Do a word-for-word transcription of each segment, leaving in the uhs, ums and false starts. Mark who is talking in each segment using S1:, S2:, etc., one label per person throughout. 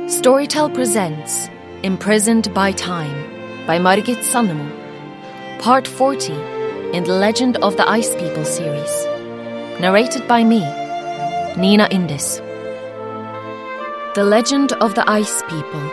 S1: Storytel presents Imprisoned by Time by Margit Sandemo, Part forty in the Legend of the Ice People series. Narrated by me, Nina Indis. The Legend of the Ice People.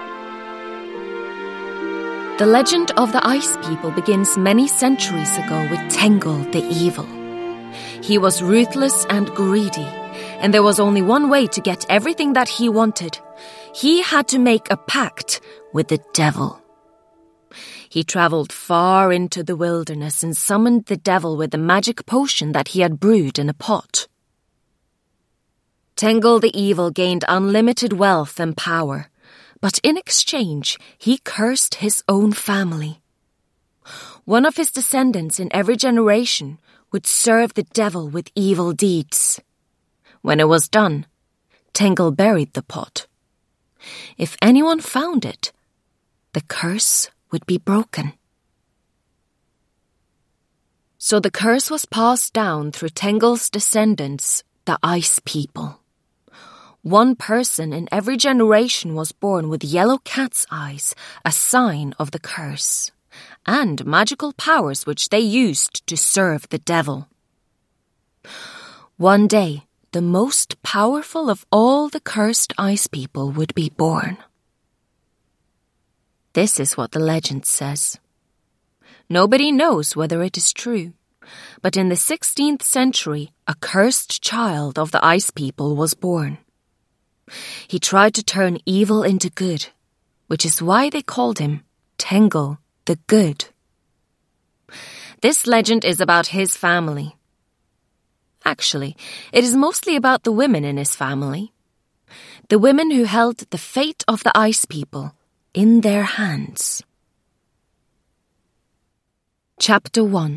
S1: The legend of the Ice People begins many centuries ago with Tengel the Evil. He was ruthless and greedy, and there was only one way to get everything that he wanted. He had to make a pact with the devil. He traveled far into the wilderness and summoned the devil with a magic potion that he had brewed in a pot. Tengel the Evil gained unlimited wealth and power, but in exchange he cursed his own family. One of his descendants in every generation would serve the devil with evil deeds. When it was done, Tengel buried the pot. If anyone found it, the curse would be broken. So the curse was passed down through Tengel's descendants, the Ice People. One person in every generation was born with yellow cat's eyes, a sign of the curse, and magical powers which they used to serve the devil. One day, the most powerful of all the cursed Ice People would be born. This is what the legend says. Nobody knows whether it is true, but in the sixteenth century, a cursed child of the Ice People was born. He tried to turn evil into good, which is why they called him Tengel the Good. This legend is about his family. Actually, it is mostly about the women in his family. The women who held the fate of the Ice People in their hands. Chapter one.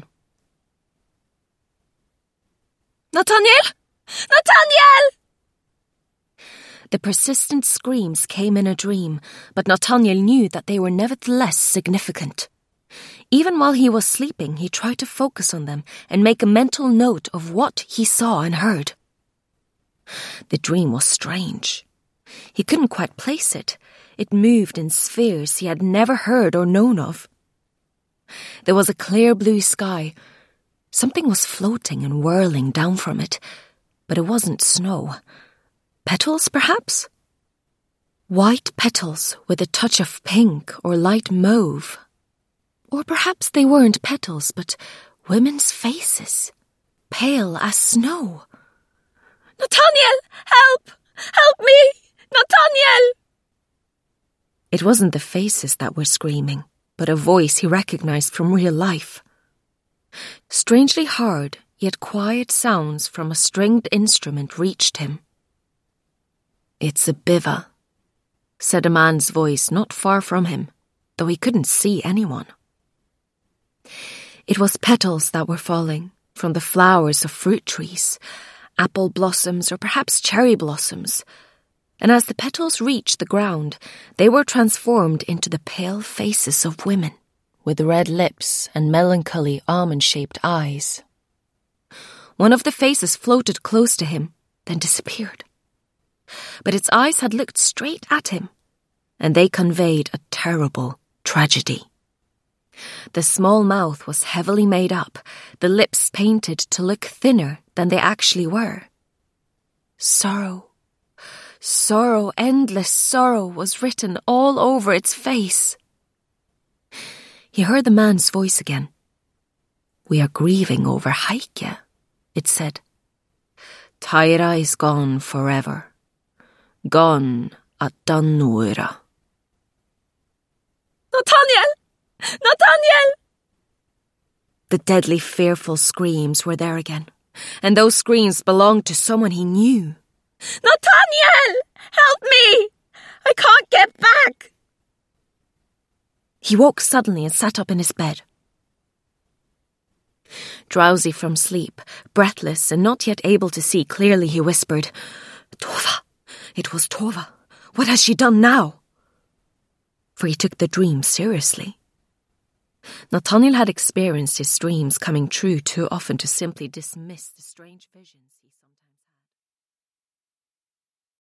S2: Nathaniel! Nathaniel!
S1: The persistent screams came in a dream, but Nathaniel knew that they were nevertheless significant. Even while he was sleeping, he tried to focus on them and make a mental note of what he saw and heard. The dream was strange. He couldn't quite place it. It moved in spheres he had never heard or known of. There was a clear blue sky. Something was floating and whirling down from it, but it wasn't snow. Petals, perhaps? White petals with a touch of pink or light mauve. Or perhaps they weren't petals, but women's faces, pale as snow.
S2: Nathaniel, help! Help me! Nathaniel!
S1: It wasn't the faces that were screaming, but a voice he recognized from real life. Strangely hard, yet quiet sounds from a stringed instrument reached him. "It's a biva," said a man's voice not far from him, though he couldn't see anyone. It was petals that were falling from the flowers of fruit trees, apple blossoms or perhaps cherry blossoms, and as the petals reached the ground, they were transformed into the pale faces of women, with red lips and melancholy almond-shaped eyes. One of the faces floated close to him, then disappeared. But its eyes had looked straight at him, and they conveyed a terrible tragedy. The small mouth was heavily made up, the lips painted to look thinner than they actually were. Sorrow, sorrow, endless sorrow was written all over its face. He heard the man's voice again. "We are grieving over Heike," it said. "Tyra is gone forever. Gone at Danora."
S2: Nathaniel! Nathaniel!
S1: The deadly, fearful screams were there again, and those screams belonged to someone he knew.
S2: Nathaniel! Help me! I can't get back!
S1: He woke suddenly and sat up in his bed. Drowsy from sleep, breathless and not yet able to see clearly, he whispered, "Tova! It was Tova. What has she done now?" For he took the dream seriously. Nathaniel had experienced his dreams coming true too often to simply dismiss the strange visions.